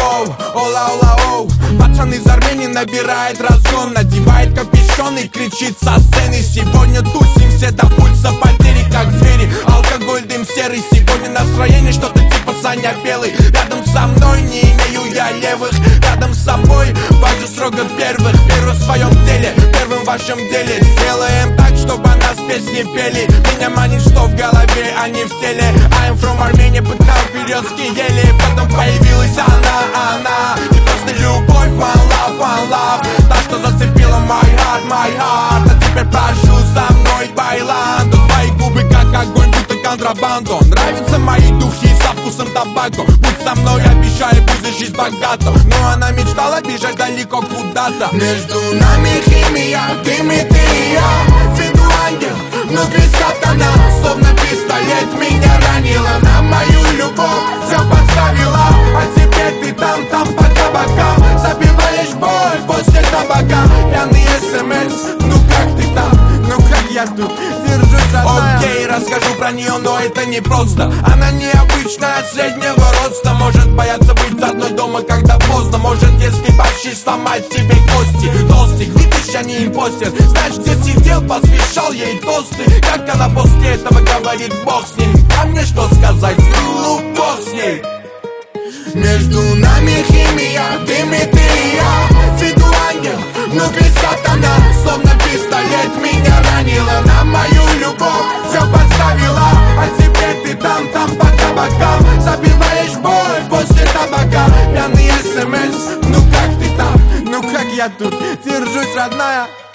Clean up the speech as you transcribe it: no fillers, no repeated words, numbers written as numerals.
оу, ола, ола, оу. Пацан из Армении набирает разгон, надевает капюшон и кричит со сцены: сегодня тусим все до пульса потери, как звери. Алкоголь, дым серый, сегодня настроение что-то типа Саня Белый. Рядом со мной не имею я левых, рядом с собой важу строго первых. Первый в своем деле, первым в вашем деле. Сделаем так, чтобы о нас песни пели. Меня манит, что в голове, а не в теле. I'm from Armenia, пытал березки ели. Потом появилась она. И просто любовь, one love. Та, что зацепила my heart. А теперь прошу со мной байландо. Твои губы как огонь, будто контрабандо. Нравятся мои духи со вкусом табако. Будь со мной, обещаю, будет жизнь богата. Но она мечтала бежать далеко куда-то. Между нами химия, ты и я. Виду ангел, внутри сатана. Словно пистолет меня ранила. На мою любовь все подставила. А теперь ты там по кабакам. Забиваешь боль после табака. Пьяный СМС, ну как ты там? Ну как я тут? Держусь, родная. Окей, расскажу про нее, но это не просто. Она необычная, от среднего роста. Может бояться быть одной дома, когда поздно. Может, если почти сломать тебе кости. Толстик, видишь, я не импостер. Знаешь, где сидел, посвящал ей тосты. Как она после этого говорит: бог с ним. А мне что сказать? Ну, бог с ней. Между нами химия, ты и я. Виду ангел, внутри сатана. Словно пистолет меня ранила. На мою любовь все подставила. А теперь ты там по кабакам. Забиваешь боль после табака. Пьяный СМС, ну как ты там? Ну как я тут? Держусь, родная.